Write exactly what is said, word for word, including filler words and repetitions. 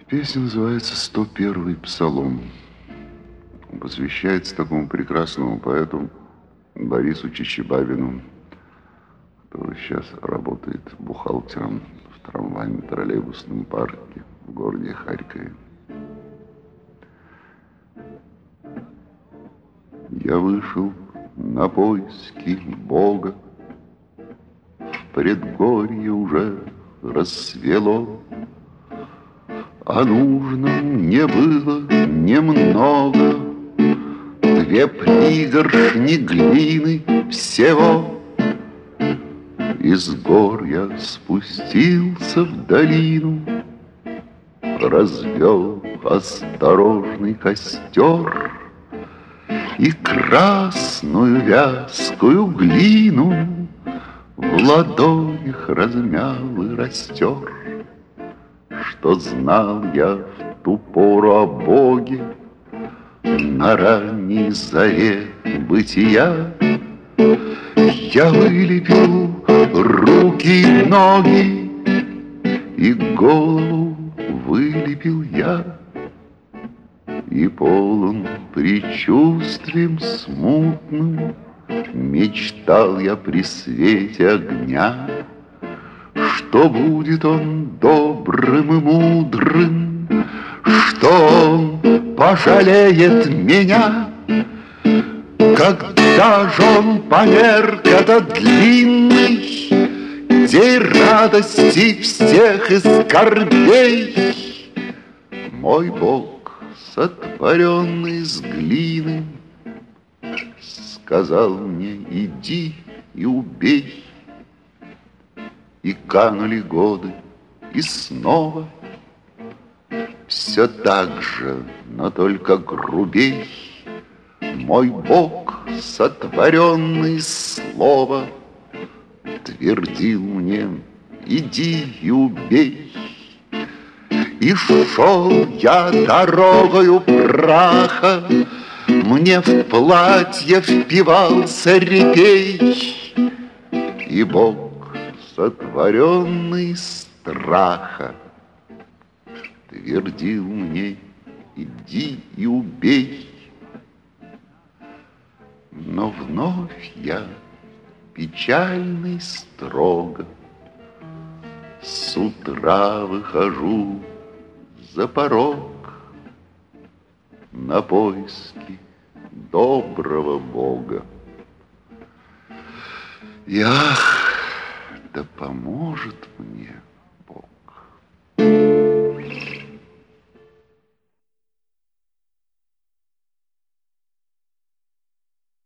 Песня называется «сто первый псалом». Посвящается такому прекрасному поэту Борису Чичибабину, который сейчас работает бухгалтером в трамвайно-троллейбусном парке в городе Харькове. Я вышел на поиски Бога, в предгорье уже рассвело, а нужно мне было немного, две пригоршни глины всего. Из гор я спустился в долину, развел осторожный костер и красную вязкую глину в ладонях размял и растер. Что знал я в ту пору о Боге на ранней заре бытия, я вылепил руки и ноги, и голову вылепил я, и полон предчувствием смутным мечтал я при свете огня, что будет он добрым и мудрым, что он пожалеет меня, когда же он померк этот длинный день радости всех и скорбей. Мой Бог, сотворенный из глины, сказал мне: иди и убей. И канули годы, и снова все так же, но только грубей. Мой Бог, сотворенный из слова, твердил мне: иди и убей. И шел я дорогою праха, мне в платье впивался репей. И Бог, сотворенный страха, твердил мне: иди и убей. Но вновь я, печальный строго, с утра выхожу за порог на поиски доброго Бога. И ах, да поможет мне